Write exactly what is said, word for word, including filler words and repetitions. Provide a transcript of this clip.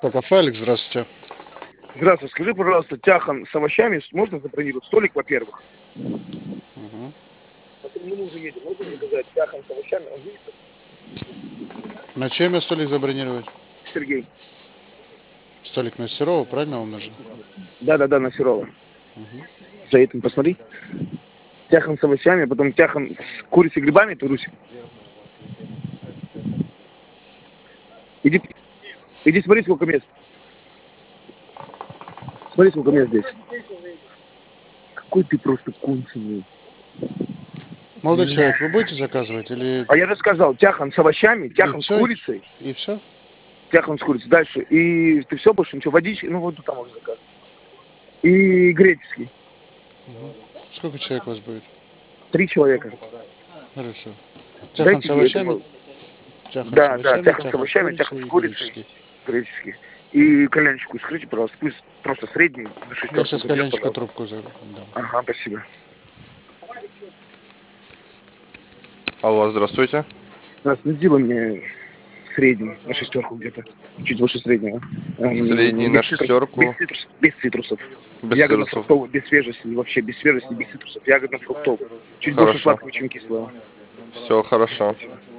Так, а Феликс, здравствуйте. Здравствуй, скажи, пожалуйста, тяхан с овощами можно забронировать? Столик, во-первых. Угу. Потом мы уже едем. Можно заказать тяхан с овощами? Он есть? На чей мне столик забронировать? Сергей. Столик на Серова, правильно вам нужен? Да-да-да, на Серова. Угу. За этим посмотри. Тяхан с овощами, потом тяхан с курицей и грибами, ты, Русь. Иди, иди смотри, сколько мест. Смотри, сколько мест здесь. Какой ты просто конченый. Молодой человек, вы будете заказывать или... А я же сказал, тяхан с овощами, тяхан И с всё? курицей. И все? Тяхан с курицей. Дальше. И ты все больше ничего, водички, ну вот там уже заказывать. И греческий. Угу. Сколько человек у вас будет? Три человека. Хорошо. Тяхан с Дайте овощами? этому. Тяхан Да, с да, овощами, тяхан с тяхан с овощами, тяхан курицей с и курицей. греческий. Греческий. И кальянчику скажите, пожалуйста, пусть просто средний, на Я шестерку. сейчас заберет, кальянчика пожалуйста. трубку дам. Ага, спасибо. Алло, здравствуйте. Здравствуйте, сделай мне средний, на шестерку где-то. Чуть выше среднего. Средний Эм, на без цитрусов, шестерку. без, цитрус, без цитрусов. Без цитрусов. Ягодно-фруктовый, без свежести, вообще без свежести, без цитрусов. Ягодно-фруктовый. Чуть больше Хорошо. сладкого, чем кислого. Все хорошо. Спасибо.